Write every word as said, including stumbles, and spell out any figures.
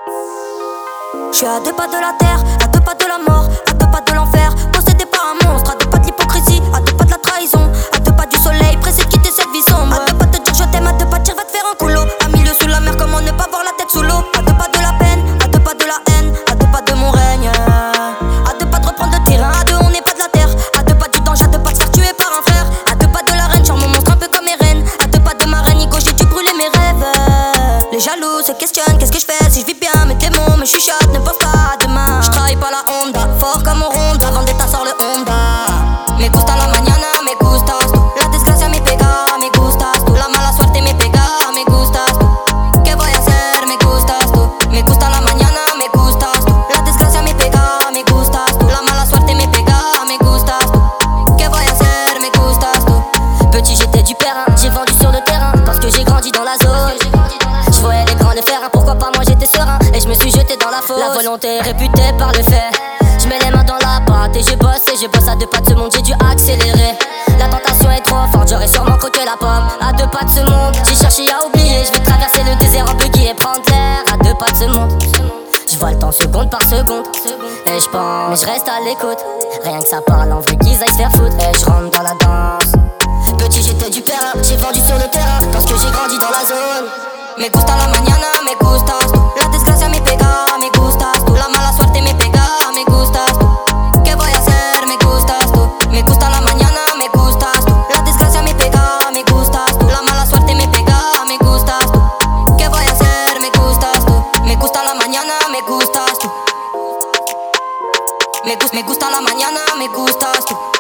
Je suis à deux pas de la terre, à deux pas de la mort, à deux pas de l'enfer, possédé par un monstre, à deux pas de l'hypocrisie, à deux pas de la trahison, à deux pas du soleil, pressé de quitter cette vie sombre. À deux pas de dire je t'aime, à deux pas de dire va te faire un coulo. À milieu sous la mer, comment ne pas voir la tête sous l'eau. À deux pas de la peine, à deux pas de la haine, à deux pas de mon règne. À deux pas de reprendre le terrain, à deux on n'est pas de la terre. À deux pas du danger, à deux pas de se faire tuer par un frère. À deux pas de la reine, genre mon monstre un peu comme Eren. À deux pas de ma reine, Nico, j'ai dû brûler mes rêves. Les jaloux se questionnent, qu'est-ce que je fais si je vis bien, mais tes mots me chuchotent, ne pense pas à demain. Je travaille pas la Honda, fort comme un Honda, Vendetta sort le Honda. Me gusta la mañana, me gustas tú. La desgracia me pega, me gustas tú. La mala suerte me pega, me gustas tú. ¿Qué voy a hacer? Me gustas tú. Me gusta la mañana, me gustas tú. La desgracia me pega, me gustas tú. La mala suerte me pega, me gustas tú. ¿Qué voy a hacer? Me gustas tú. Petit j'étais du terrain, j'ai vendu sur le terrain parce que j'ai grandi dans la zone. Je voyais les grands le faire, pourquoi pas moi j'étais serein et je me suis jeté dans la fosse. La volonté est réputée par le fait. Je mets les mains dans la pâte et je bosse et je bosse à deux pas de ce monde, j'ai dû accélérer. La tentation est trop forte, j'aurais sûrement croqué la pomme. À deux pas de ce monde, j'ai cherché à oublier. Je vais traverser le désert en buggy et prendre l'air. À deux pas de ce monde, je vois le temps seconde par seconde et je pense, mais je reste à l'écoute. Rien que ça parle en vrai qu'ils aillent se faire foutre et je rentre dans la danse. Petit j'étais du terrain, j'ai vendu sur le terrain parce que j'ai grandi dans la zone. Me gusta la mañana, me gustas tú. La desgracia me pega, me gustas tú. La mala suerte me pega, me gustas tú. ¿Qué voy a hacer? Me gustas tú. Me gusta la mañana, me gustas tú. La desgracia me pega, me gustas tú. La mala suerte me pega, me gustas tú. ¿Qué voy a hacer? Me gustas tú. Me gusta la mañana, me gustas tú. Me, gus me gusta la mañana, me gustas tú.